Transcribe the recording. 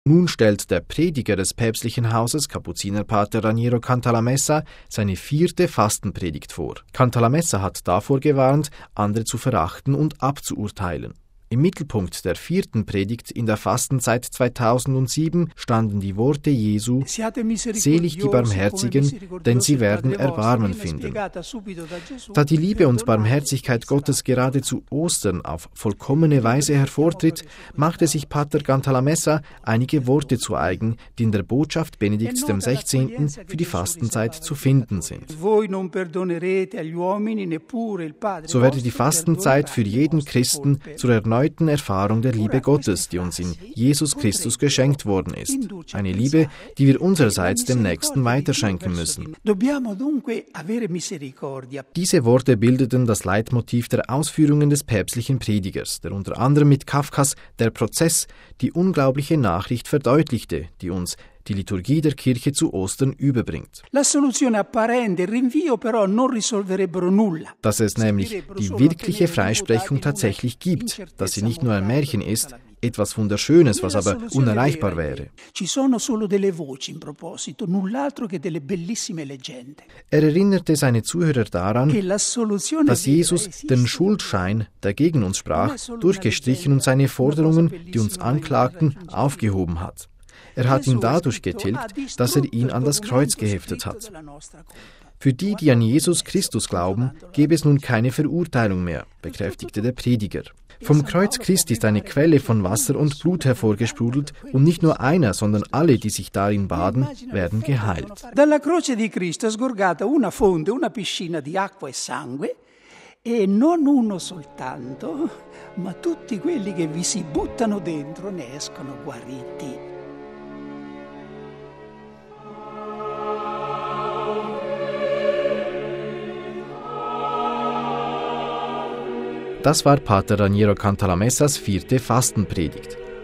Nun stellt der Prediger des päpstlichen Hauses, Kapuzinerpater Raniero Cantalamessa, seine 4. Fastenpredigt vor. Cantalamessa hat davor gewarnt, andere zu verachten und abzuurteilen. Im Mittelpunkt der 4. Predigt in der Fastenzeit 2007 standen die Worte Jesu: Selig die Barmherzigen, denn sie werden Erbarmen finden. Da die Liebe und Barmherzigkeit Gottes gerade zu Ostern auf vollkommene Weise hervortritt, machte sich Pater Cantalamessa einige Worte zu eigen, die in der Botschaft Benedikts XVI. Für die Fastenzeit zu finden sind. So werde die Fastenzeit für jeden Christen zur erneuten Erfahrung der Liebe Gottes, die uns in Jesus Christus geschenkt worden ist. Eine Liebe, die wir unsererseits dem Nächsten weiterschenken müssen. Diese Worte bildeten das Leitmotiv der Ausführungen des päpstlichen Predigers, der unter anderem mit Kafkas Der Prozess die unglaubliche Nachricht verdeutlichte, die uns die Liturgie der Kirche zu Ostern überbringt. Dass es nämlich die wirkliche Freisprechung tatsächlich gibt, dass sie nicht nur ein Märchen ist, etwas Wunderschönes, was aber unerreichbar wäre. Er erinnerte seine Zuhörer daran, dass Jesus den Schuldschein, der gegen uns sprach, durchgestrichen und seine Forderungen, die uns anklagten, aufgehoben hat. Er hat ihn dadurch getilgt, dass er ihn an das Kreuz geheftet hat. Für die, die an Jesus Christus glauben, gäbe es nun keine Verurteilung mehr, bekräftigte der Prediger. Vom Kreuz Christi ist eine Quelle von Wasser und Blut hervorgesprudelt und nicht nur einer, sondern alle, die sich darin baden, werden geheilt. Dalla croce di Cristo è sgorgata una fonte, una piscina di acqua e sangue, e non uno soltanto, ma tutti quelli che vi si buttano dentro ne escono guariti. Das war Pater Raniero Cantalamessas 4. Fastenpredigt.